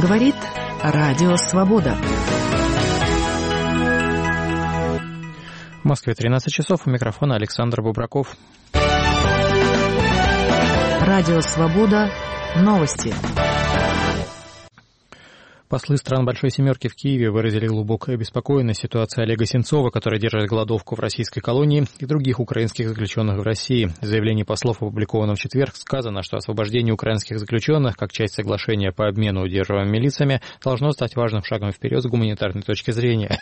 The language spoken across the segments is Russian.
Говорит Радио Свобода. В Москве 13 часов. У микрофона Александр Бубраков. Радио Свобода. Новости. Послы стран Большой Семерки в Киеве выразили глубокую обеспокоенность ситуацией Олега Сенцова, который держит голодовку в российской колонии, и других украинских заключенных в России. В заявлении послов, опубликованном в четверг, сказано, что освобождение украинских заключенных, как часть соглашения по обмену удерживаемыми лицами, должно стать важным шагом вперед с гуманитарной точки зрения.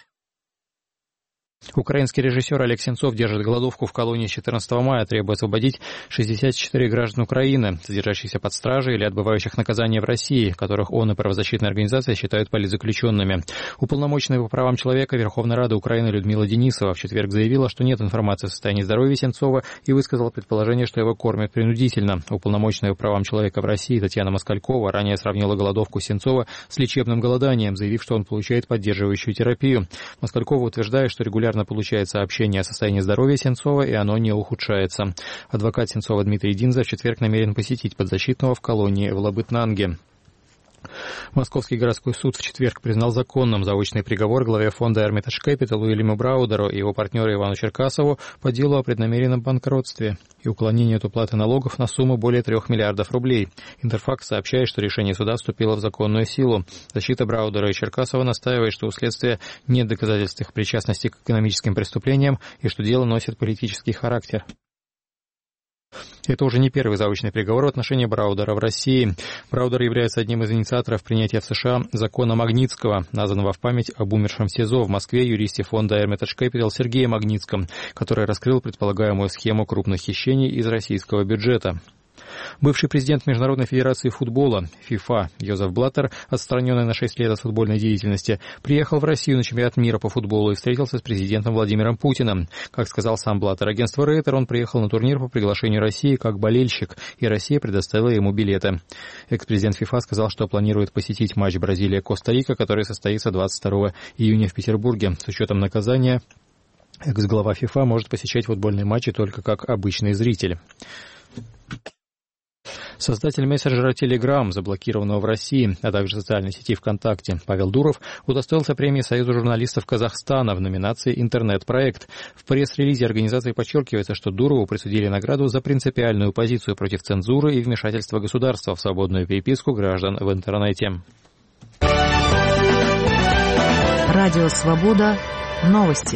Украинский режиссер Олег Сенцов держит голодовку в колонии с 14 мая, требуя освободить 64 граждан Украины, содержащихся под стражей или отбывающих наказание в России, которых он и правозащитные организации считают политзаключенными. Уполномоченная по правам человека Верховной Рады Украины Людмила Денисова в четверг заявила, что нет информации о состоянии здоровья Сенцова и высказала предположение, что его кормят принудительно. Уполномоченная по правам человека в России Татьяна Москалькова ранее сравнила голодовку Сенцова с лечебным голоданием, заявив, что он получает поддерживающую терапию. Москалькова утверждает, что регулярно получает сообщение о состоянии здоровья Сенцова, и оно не ухудшается. Адвокат Сенцова Дмитрий Динза в четверг намерен посетить подзащитного в колонии в Лабытнанге. Московский городской суд в четверг признал законным заочный приговор главе фонда Hermitage Capital Уильяму Браудеру и его партнеру Ивану Черкасову по делу о преднамеренном банкротстве и уклонении от уплаты налогов на сумму более 3 миллиардов рублей. Интерфакс сообщает, что решение суда вступило в законную силу. Защита Браудера и Черкасова настаивает, что у следствия нет доказательств их причастности к экономическим преступлениям и что дело носит политический характер. Это уже не первый заочный приговор в отношении Браудера в России. Браудер является одним из инициаторов принятия в США закона Магнитского, названного в память об умершем в СИЗО в Москве юристе фонда Hermitage Capital Сергее Магнитском, который раскрыл предполагаемую схему крупных хищений из российского бюджета. Бывший президент Международной федерации футбола ФИФА Йозеф Блаттер, отстраненный на 6 лет от футбольной деятельности, приехал в Россию на чемпионат мира по футболу и встретился с президентом Владимиром Путиным. Как сказал сам Блаттер агентству Рейтер, он приехал на турнир по приглашению России как болельщик, и Россия предоставила ему билеты. Экс-президент ФИФА сказал, что планирует посетить матч Бразилия-Коста-Рика, который состоится 22 июня в Петербурге. С учетом наказания, экс-глава ФИФА может посещать футбольные матчи только как обычный зритель. Создатель мессенджера Telegram, заблокированного в России, а также социальной сети ВКонтакте, Павел Дуров, удостоился премии Союза журналистов Казахстана в номинации «Интернет-проект». В пресс-релизе организации подчеркивается, что Дурову присудили награду за принципиальную позицию против цензуры и вмешательства государства в свободную переписку граждан в интернете. Радио Свобода. Новости.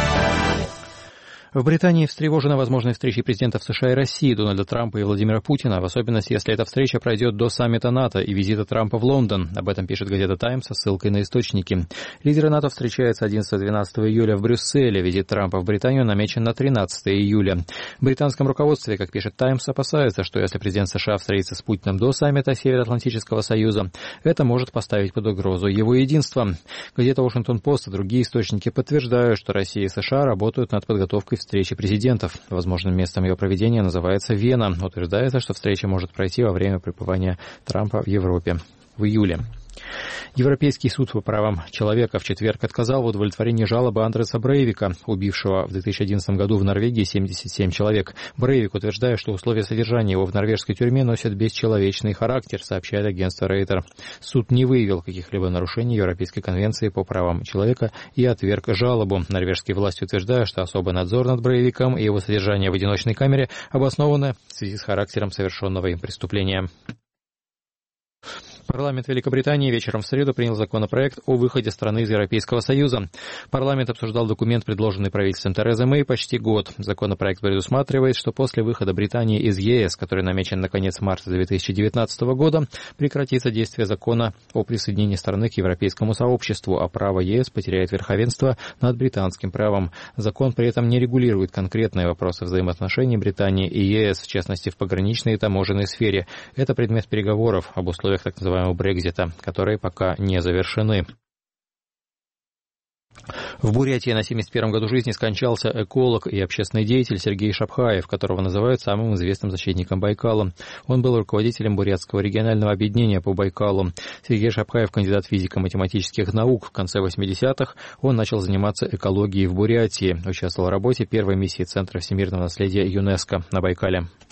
В Британии встревожена возможной встречей президентов США и России Дональда Трампа и Владимира Путина, в особенности, если эта встреча пройдет до саммита НАТО и визита Трампа в Лондон. Об этом пишет газета «Таймс» со ссылкой на источники. Лидеры НАТО встречаются 11-12 июля в Брюсселе. Визит Трампа в Британию намечен на 13 июля. В британском руководстве, как пишет «Таймс», опасаются, что если президент США встретится с Путиным до саммита Североатлантического союза, это может поставить под угрозу его единство. Газета «Вашингтон-Пост» и другие источники подтверждают, что Россия и США работают над подготовкой встречи президентов. Возможным местом ее проведения называется Вена. Утверждается, что встреча может пройти во время пребывания Трампа в Европе в июле. Европейский суд по правам человека в четверг отказал в удовлетворении жалобы Андреса Брейвика, убившего в 2011 году в Норвегии 77 человек. Брейвик утверждает, что условия содержания его в норвежской тюрьме носят бесчеловечный характер, сообщает агентство Рейтер. Суд не выявил каких-либо нарушений Европейской конвенции по правам человека и отверг жалобу. Норвежские власти утверждают, что особый надзор над Брейвиком и его содержание в одиночной камере обоснованы в связи с характером совершенного им преступления. Парламент Великобритании вечером в среду принял законопроект о выходе страны из Европейского Союза. Парламент обсуждал документ, предложенный правительством Терезы Мэй, почти год. Законопроект предусматривает, что после выхода Британии из ЕС, который намечен на конец марта 2019 года, прекратится действие закона о присоединении страны к Европейскому сообществу, а право ЕС потеряет верховенство над британским правом. Закон при этом не регулирует конкретные вопросы взаимоотношений Британии и ЕС, в частности в пограничной и таможенной сфере. Это предмет переговоров об условиях так называемого Брексита, которые пока не завершены. В Бурятии на 71-м году жизни скончался эколог и общественный деятель Сергей Шапхаев, которого называют самым известным защитником Байкала. Он был руководителем Бурятского регионального объединения по Байкалу. Сергей Шапхаев – кандидат физико-математических наук. В конце 80-х он начал заниматься экологией в Бурятии. Участвовал в работе первой миссии Центра всемирного наследия ЮНЕСКО на Байкале.